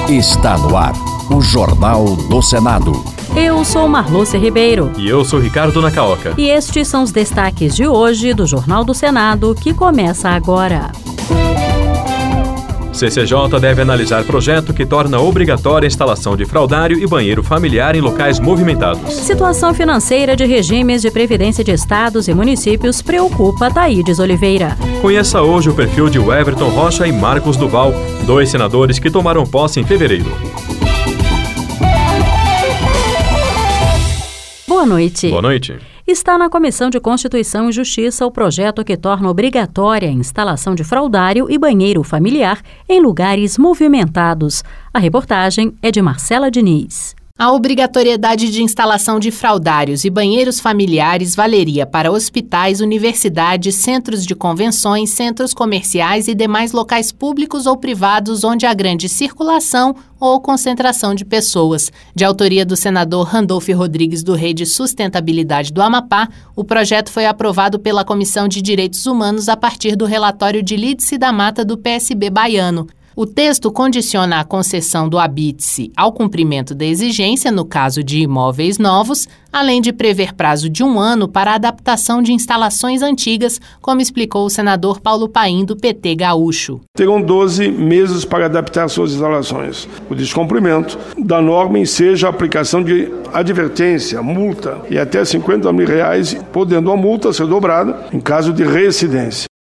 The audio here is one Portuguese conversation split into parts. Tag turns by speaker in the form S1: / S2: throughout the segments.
S1: Está no ar o Jornal do Senado.
S2: Eu sou Marlúcia Ribeiro.
S3: E eu sou Ricardo Nacaoca.
S2: E estes são os destaques de hoje do Jornal do Senado, que começa agora.
S3: CCJ deve analisar projeto que torna obrigatória a instalação de fraldário e banheiro familiar em locais movimentados.
S2: Situação financeira de regimes de previdência de estados e municípios preocupa Thaídes Oliveira.
S3: Conheça hoje o perfil de Everton Rocha e Marcos Duval, dois senadores que tomaram posse em fevereiro.
S2: Boa noite.
S3: Boa noite.
S2: Está na Comissão de Constituição e Justiça o projeto que torna obrigatória a instalação de fraldário e banheiro familiar em lugares movimentados. A reportagem é de Marcela Diniz.
S4: A obrigatoriedade de instalação de fraldários e banheiros familiares valeria para hospitais, universidades, centros de convenções, centros comerciais e demais locais públicos ou privados onde há grande circulação ou concentração de pessoas. De autoria do senador Randolfo Rodrigues do Rede Sustentabilidade do Amapá, o projeto foi aprovado pela Comissão de Direitos Humanos a partir do relatório de Lídice da Mata do PSB baiano. O texto condiciona a concessão do habite-se ao cumprimento da exigência no caso de imóveis novos, além de prever prazo de 1 ano para a adaptação de instalações antigas, como explicou o senador Paulo Paim, do PT gaúcho.
S5: Terão 12 meses para adaptar suas instalações. O descumprimento da norma enseja a aplicação de advertência, multa e até R$50 mil, podendo a multa ser dobrada em caso de reincidência.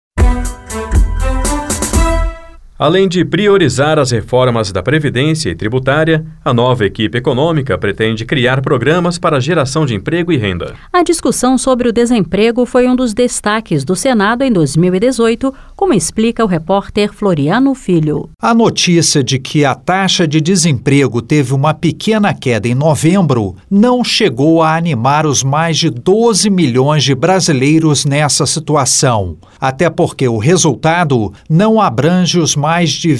S3: Além de priorizar as reformas da Previdência e tributária, a nova equipe econômica pretende criar programas para a geração de emprego e renda.
S2: A discussão sobre o desemprego foi um dos destaques do Senado em 2018, como explica o repórter Floriano Filho.
S6: A notícia de que a taxa de desemprego teve uma pequena queda em novembro não chegou a animar os mais de 12 milhões de brasileiros nessa situação, até porque o resultado não abrange os mais de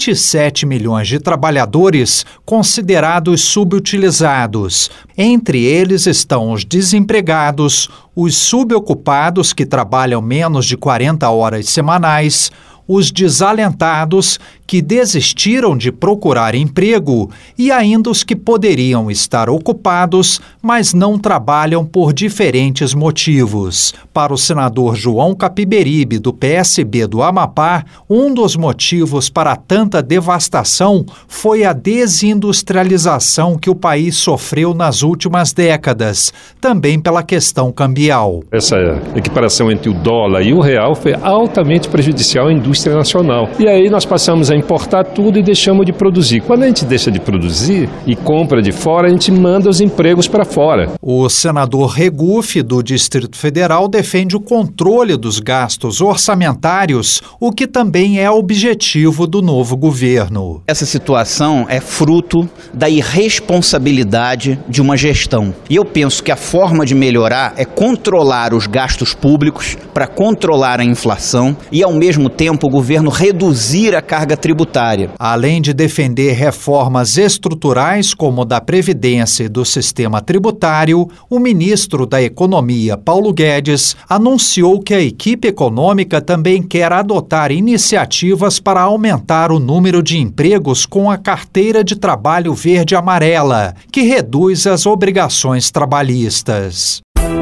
S6: 27 milhões de trabalhadores considerados subutilizados. Entre eles estão os desempregados, os subocupados que trabalham menos de 40 horas semanais, os desalentados que desistiram de procurar emprego e ainda os que poderiam estar ocupados, mas não trabalham por diferentes motivos. Para o senador João Capiberibe, do PSB do Amapá, um dos motivos para tanta devastação foi a desindustrialização que o país sofreu nas últimas décadas, também pela questão cambial.
S7: Essa equiparação entre o dólar e o real foi altamente prejudicial à indústria nacional. E aí nós passamos a importar tudo e deixamos de produzir. Quando a gente deixa de produzir e compra de fora, a gente manda os empregos para fora.
S6: O senador Regufe, do Distrito Federal, defende o controle dos gastos orçamentários, o que também é objetivo do novo governo.
S8: Essa situação é fruto da irresponsabilidade de uma gestão. E eu penso que a forma de melhorar é controlar os gastos públicos para controlar a inflação e, ao mesmo tempo, o governo reduzir a carga tributária.
S6: Além de defender reformas estruturais como da Previdência e do sistema tributário, o ministro da Economia, Paulo Guedes, anunciou que a equipe econômica também quer adotar iniciativas para aumentar o número de empregos com a carteira de trabalho verde-amarela, que reduz as obrigações trabalhistas.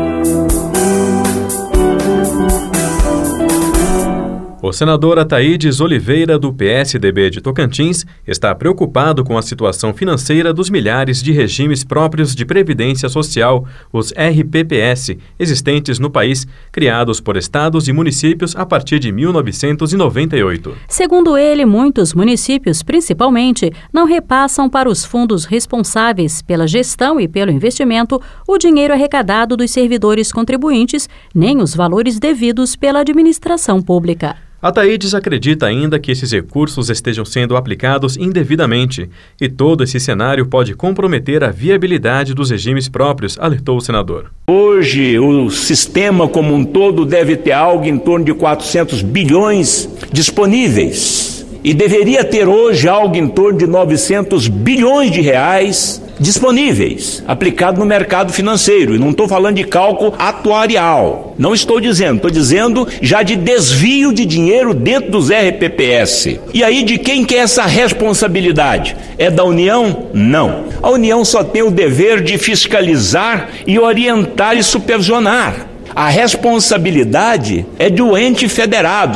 S3: O senador Thaídes Oliveira, do PSDB de Tocantins, está preocupado com a situação financeira dos milhares de regimes próprios de previdência social, os RPPS, existentes no país, criados por estados e municípios a partir de 1998.
S2: Segundo ele, muitos municípios, principalmente, não repassam para os fundos responsáveis pela gestão e pelo investimento o dinheiro arrecadado dos servidores contribuintes, nem os valores devidos pela administração pública.
S3: A Thaídes acredita ainda que esses recursos estejam sendo aplicados indevidamente e todo esse cenário pode comprometer a viabilidade dos regimes próprios, alertou o senador.
S9: Hoje, o sistema como um todo deve ter algo em torno de 400 bilhões disponíveis e deveria ter hoje algo em torno de 900 bilhões de reais disponíveis, aplicado no mercado financeiro. E não estou falando de cálculo atuarial. Não estou dizendo já de desvio de dinheiro dentro dos RPPS. E aí de quem que é essa responsabilidade? É da União? Não. A União só tem o dever de fiscalizar e orientar e supervisionar. A responsabilidade é do ente federado.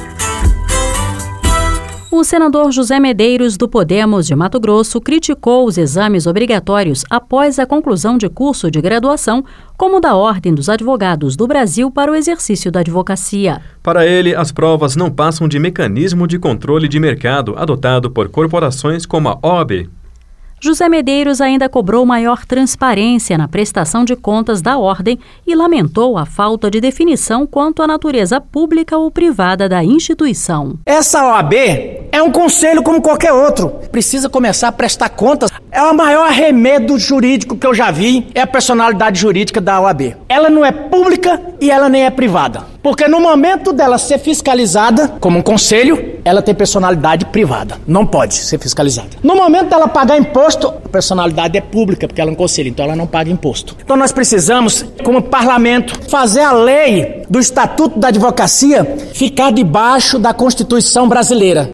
S2: O senador José Medeiros, do Podemos de Mato Grosso, criticou os exames obrigatórios após a conclusão de curso de graduação, como da Ordem dos Advogados do Brasil para o exercício da advocacia.
S3: Para ele, as provas não passam de mecanismo de controle de mercado adotado por corporações como a OAB.
S2: José Medeiros ainda cobrou maior transparência na prestação de contas da Ordem e lamentou a falta de definição quanto à natureza pública ou privada da instituição.
S10: Essa OAB é um conselho como qualquer outro. Precisa começar a prestar contas. É o maior arremedo jurídico que eu já vi, é a personalidade jurídica da OAB. Ela não é pública e ela nem é privada. Porque no momento dela ser fiscalizada como um conselho, ela tem personalidade privada. Não pode ser fiscalizada. No momento dela pagar imposto, a personalidade é pública, porque ela é um conselho, então ela não paga imposto. Então nós precisamos, como parlamento, fazer a lei do Estatuto da Advocacia ficar debaixo da Constituição brasileira.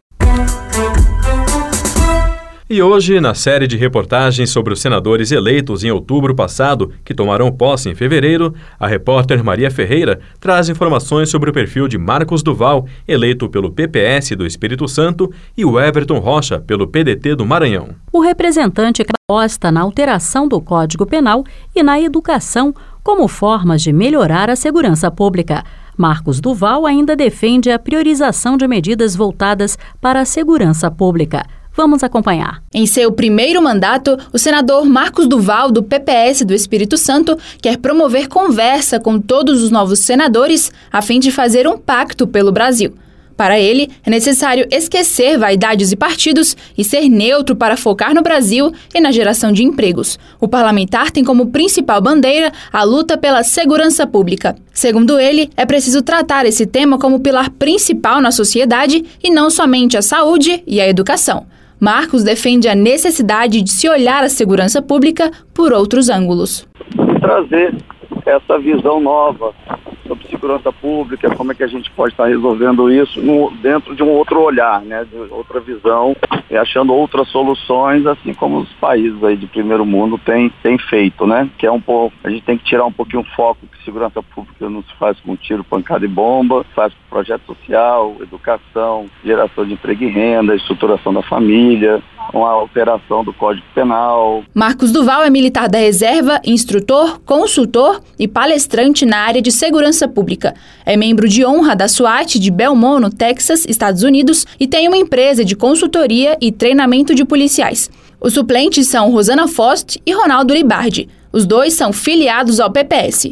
S3: E hoje, na série de reportagens sobre os senadores eleitos em outubro passado, que tomarão posse em fevereiro, a repórter Maria Ferreira traz informações sobre o perfil de Marcos Duval, eleito pelo PPS do Espírito Santo, e o Everton Rocha, pelo PDT do Maranhão.
S2: O representante aposta na alteração do Código Penal e na educação como formas de melhorar a segurança pública. Marcos Duval ainda defende a priorização de medidas voltadas para a segurança pública. Vamos acompanhar.
S11: Em seu primeiro mandato, o senador Marcos Duval, do PPS do Espírito Santo, quer promover conversa com todos os novos senadores a fim de fazer um pacto pelo Brasil. Para ele, é necessário esquecer vaidades e partidos e ser neutro para focar no Brasil e na geração de empregos. O parlamentar tem como principal bandeira a luta pela segurança pública. Segundo ele, é preciso tratar esse tema como pilar principal na sociedade e não somente a saúde e a educação. Marcos defende a necessidade de se olhar a segurança pública por outros ângulos.
S12: Trazer essa visão nova sobre segurança pública, como é que a gente pode estar resolvendo isso dentro de um outro olhar, né, de outra visão, e achando outras soluções, assim como os países aí de primeiro mundo têm feito, né, que é um pouco, a gente tem que tirar um pouquinho o foco que segurança pública não se faz com tiro, pancada e bomba, faz com projeto social, educação, geração de emprego e renda, estruturação da família, uma alteração do Código Penal.
S11: Marcos Duval é militar da reserva, instrutor, consultor e palestrante na área de segurança pública. É membro de honra da SWAT de Belmont, no Texas, Estados Unidos, e tem uma empresa de consultoria e treinamento de policiais. Os suplentes são Rosana Fost e Ronaldo Libardi. Os dois são filiados ao PPS.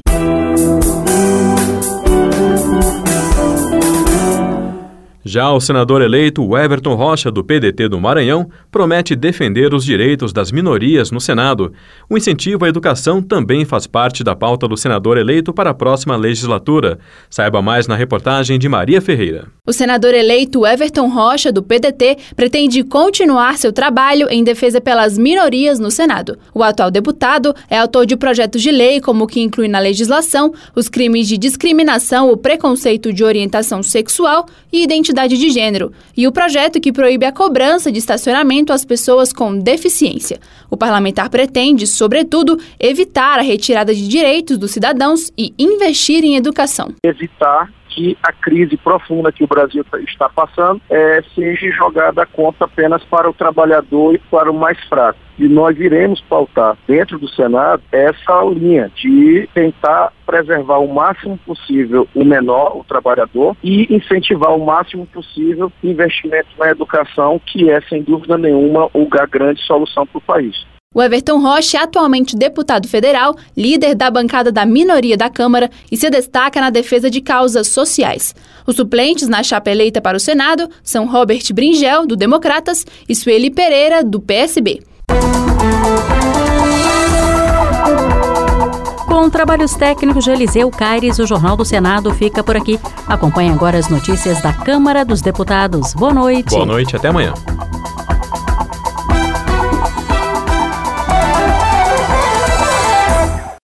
S3: Já o senador eleito Everton Rocha, do PDT do Maranhão, promete defender os direitos das minorias no Senado. O incentivo à educação também faz parte da pauta do senador eleito para a próxima legislatura. Saiba mais na reportagem de Maria Ferreira.
S11: O senador eleito Everton Rocha, do PDT, pretende continuar seu trabalho em defesa pelas minorias no Senado. O atual deputado é autor de projetos de lei como o que inclui na legislação os crimes de discriminação ou preconceito de orientação sexual e identidade de gênero, e o projeto que proíbe a cobrança de estacionamento às pessoas com deficiência. O parlamentar pretende, sobretudo, evitar a retirada de direitos dos cidadãos e investir em educação.
S12: Evitar que a crise profunda que o Brasil está passando seja jogada a conta apenas para o trabalhador e para o mais fraco. E nós iremos pautar dentro do Senado essa linha de tentar preservar o máximo possível o menor, o trabalhador, e incentivar o máximo possível investimentos na educação, que é, sem dúvida nenhuma, a grande solução para o país.
S11: O Everton Rocha é atualmente deputado federal, líder da bancada da minoria da Câmara e se destaca na defesa de causas sociais. Os suplentes na chapa eleita para o Senado são Robert Bringel, do Democratas, e Sueli Pereira, do PSB.
S2: Com trabalhos técnicos de Eliseu Caires, o Jornal do Senado fica por aqui. Acompanhe agora as notícias da Câmara dos Deputados. Boa noite.
S3: Boa noite, até amanhã.